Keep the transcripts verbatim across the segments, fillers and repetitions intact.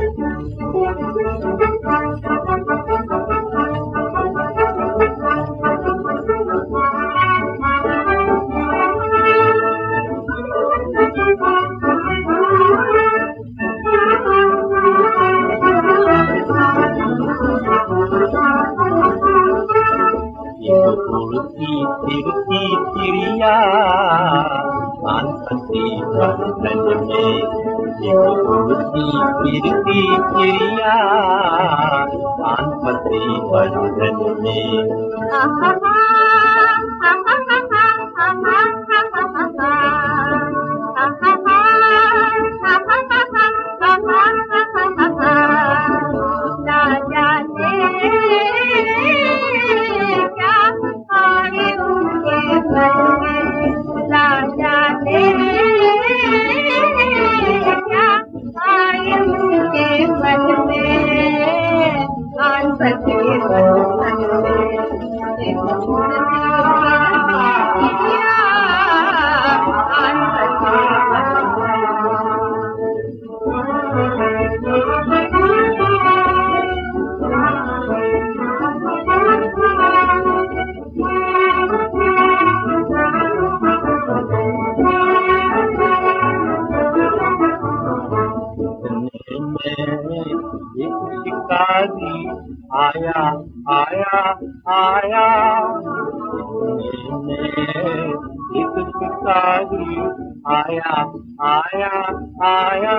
उड़ती फिरती चिड़िया कानपति बंधन में, एक उड़ती फिरती चिड़िया कानपति बंधन में। शिकारी आया आया आया, एक शिकारी आया आया आया,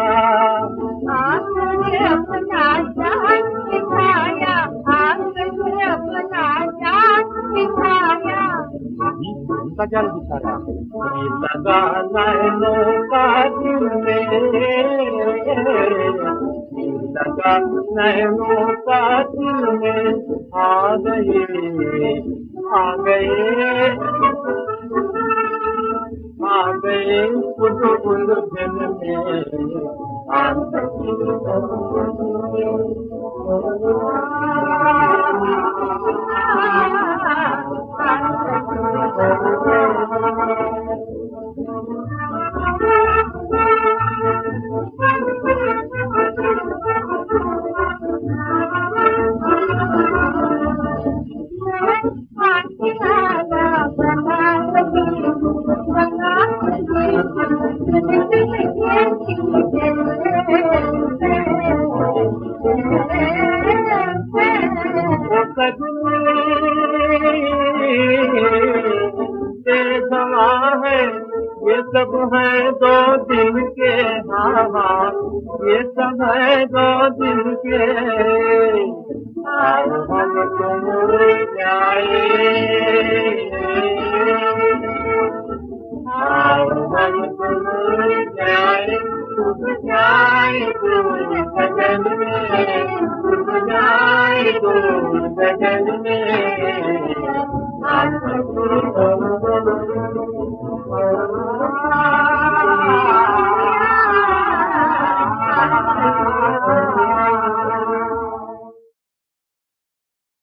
आकर अपना जान दिखाया, आकर अपना जान दिखाया। उनका जान दिखाया लगा नैनों का दिल में, लगा नैनों का दिल में, आ गए आ गए आ गए खुद उलझन में। ये सब है दो दिन के, हाँ हाँ ये सब है दो दिन के, आओ हम तुम जाए, आओ हम तुम जाए, डूब जाए दूर गगन में, डूब जाए दूर गगन में।